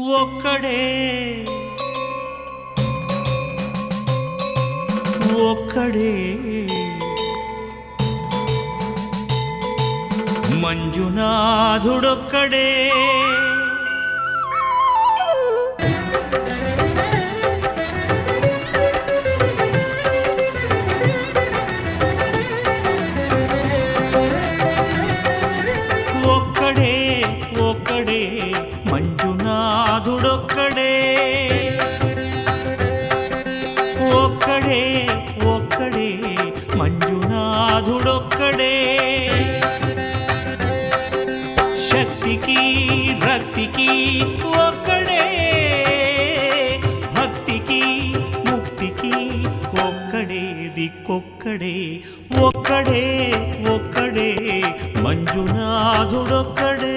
ఒక్కడే ఒక్కడే మంజునాథుడొక్కడే ఒక్కడే ఒక్కడే మంజునాథుడొక్కడే ఒక్కడే ఒక్కడే మంజునాథుడొక్కడే శక్తికి రక్తికి ఒక్కడే భక్తికి ముక్తికి ఒక్కడే దిక్కొక్కడే ఒక్కడే ఒక్కడే మంజునాథుడొక్కడే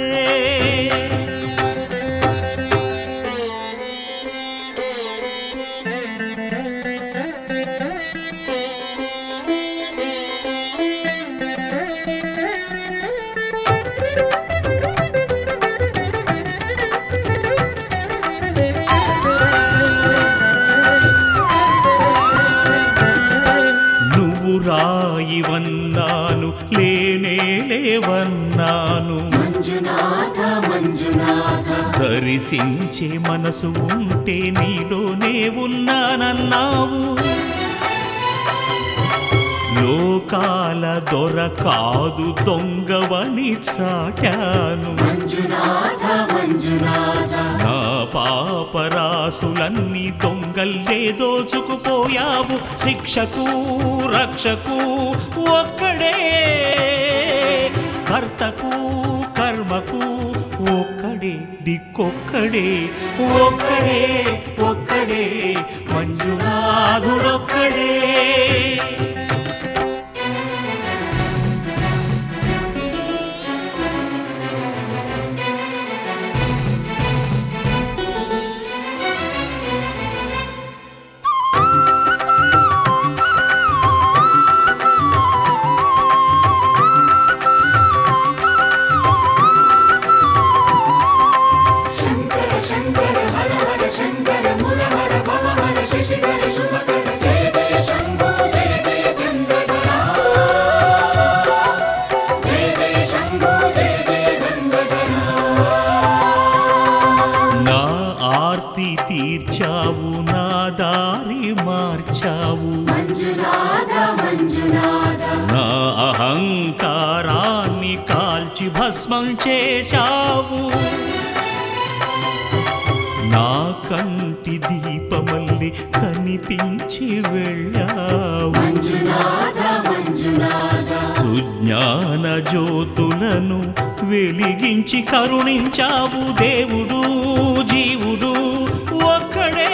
రాయివన్నాను లేనే లేవన్నాను మంజునాథ మంజునాథ దర్శించే మనసు ఉంటే నీలోనే ఉన్నానన్నావు లోకాల దొర కాదు దొంగవని చాటాను మంజునాథ మంజునాథ నా పాపరాసులన్నీ దొంగల్లే దోచుకుపోయావు శిక్షకు రక్షకు ఒక్కడే కర్తకు కర్మకు ఒక్కడే దిక్కొక్కడే ఒక్కడే ఒక్కడే మంజునాథుడొక్కడే శంకర హర హర శంకర మురహర భవహర శశిధర శుభకర జయ జయ శంభో జయ జయ చంద్రధర జయ జయ శంభో జయ జయ గంగాధర నా ఆర్తి తీర్చావు నా దారి మార్చావు మంజునాథ మంజునాథ నా అహంకారాన్ని కాల్చి భస్మం చేశావు నా కంటి దీపమల్లి కనిపించి వెళ్ళావు మంజునాథ మంజునాథ సుజ్ఞాన జ్యోతులను వెలిగించి కరుణించావు దేవుడు జీవుడు ఒక్కడే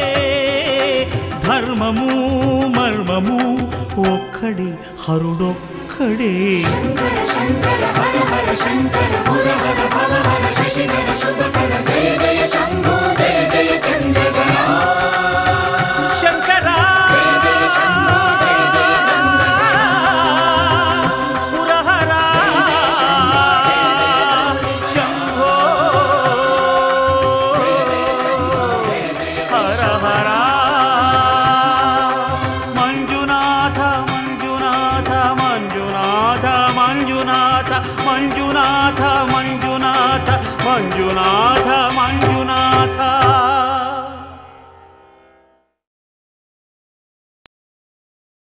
ధర్మము మర్మము ఒక్కడే హరుడొక్కడే శంకర శంకర హర హర శంకర మురహర భవహర శశిధర శుభకర జయ